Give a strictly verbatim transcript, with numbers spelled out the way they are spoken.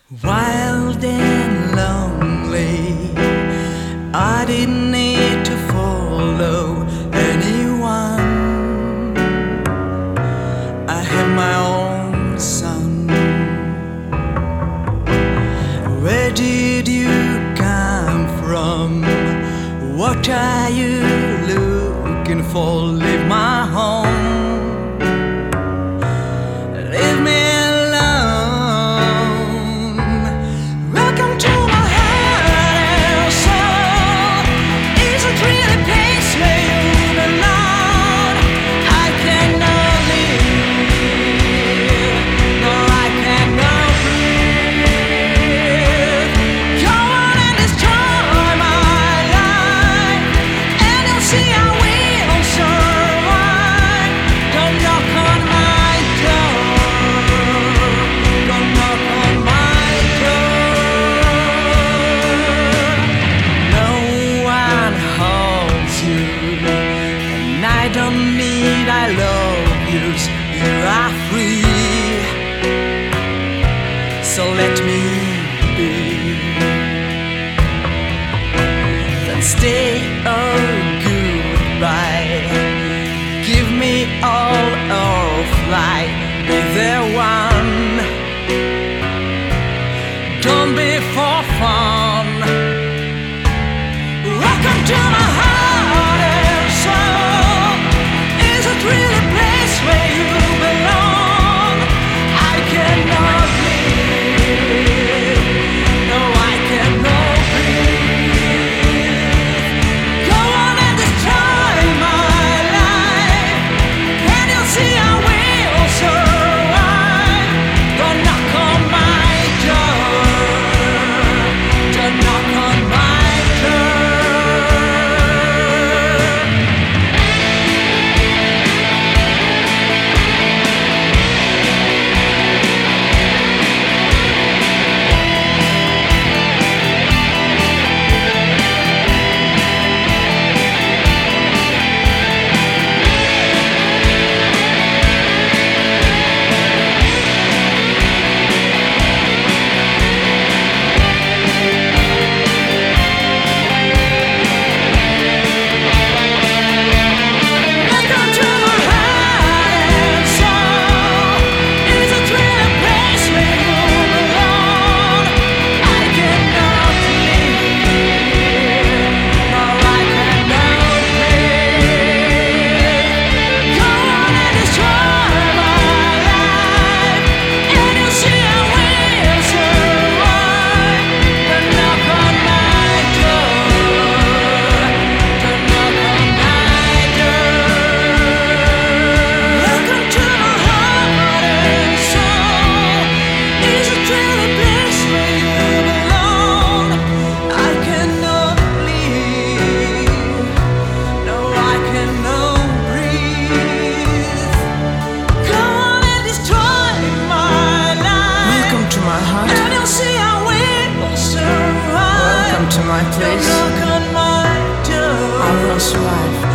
Wild and lonely, I didn't need to follow anyone. I had my own sun. Where did you come from? What are you looking for? Leave my home. Leave me I don't need I love yous, you are free. So let me be. Then stay or goodbye. Give me all or fly. Be there one. Don't be for fun. Welcome to my heart. To my place, I will survive.